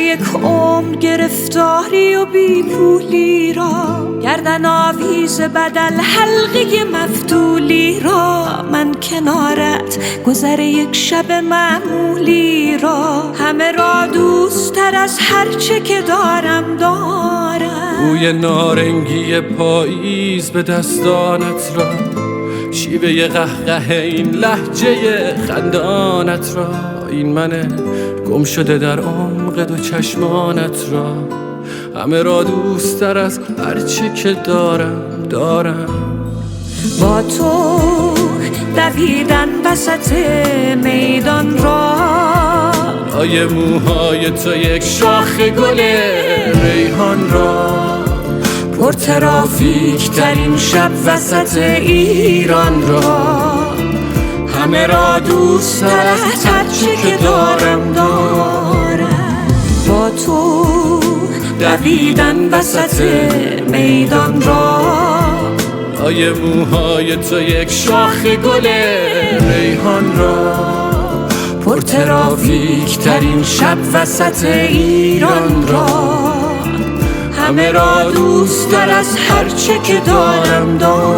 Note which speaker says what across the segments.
Speaker 1: یک عمر گرفتاری و بی پولی را، گردن آویز بدل حلقه مفتولی را، من کنارت گذر یک شب معمولی را، همه را دوست تر از هرچه که دارم
Speaker 2: بوی نارنگی پاییز به دستانت را، شیوه قهقه این لهجه خندانت را، این من گم شده در عمق دو چشمانت را، همه را دوست تر از هرچه که دارم.
Speaker 1: با تو دویدن وسط میدان را،
Speaker 2: لای موهای تو یک شاخ گل ریحان را، پر ترافیک ترین شب وسط ایران را، همه را دوست تر از هرچه که دارم.
Speaker 1: با تو دویدن وسط میدان را،
Speaker 2: لای موهای تو یک شاخ گل ریحان را، پر ترافیک ترین شب وسط ایران را، همه را دوست تر از هرچه که دارم.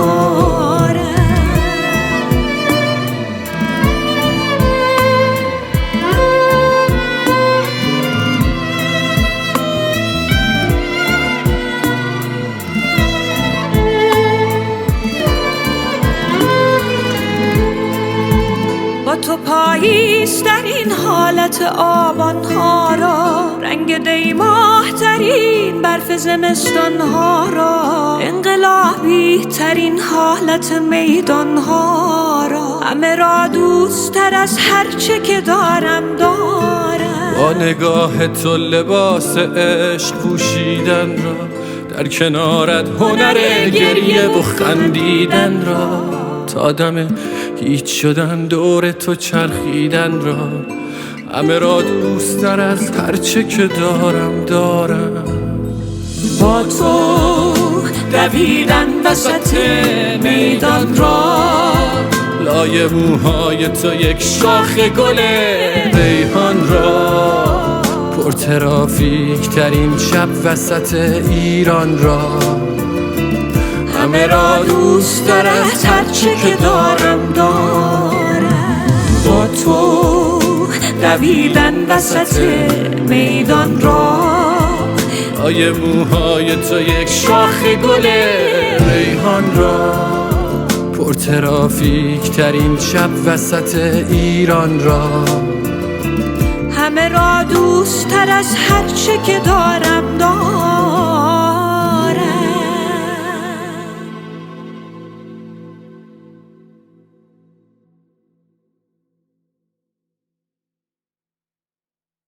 Speaker 1: با تو پاییز در این حالت آبان ها را، رنگ دیماه ترین برف زمستان ها را، انقلابی ترین حالت میدان ها را، همه را دوست تر از هرچه که دارم.
Speaker 2: با نگاه تو لباس عشق پوشیدن را، در کنارت هنر گریه و خندیدن را، تا دم هیچ شدن دور تو چرخیدن را، همه را دوست تر از هرچه که دارم.
Speaker 1: با تو دویدن وسط میدان را،
Speaker 2: لای موهای تو یک شاخ گل ریحان را، پر ترافیک ترین شب وسط ایران را، همه را دوست تر از هرچه که دارم.
Speaker 1: با تو دویدن وسط میدان را،
Speaker 2: لای موهای تو یک شاخ گل ریحان را، پر ترافیک ترین شب وسط ایران را،
Speaker 1: همه را دوست تر از هرچه که دارم.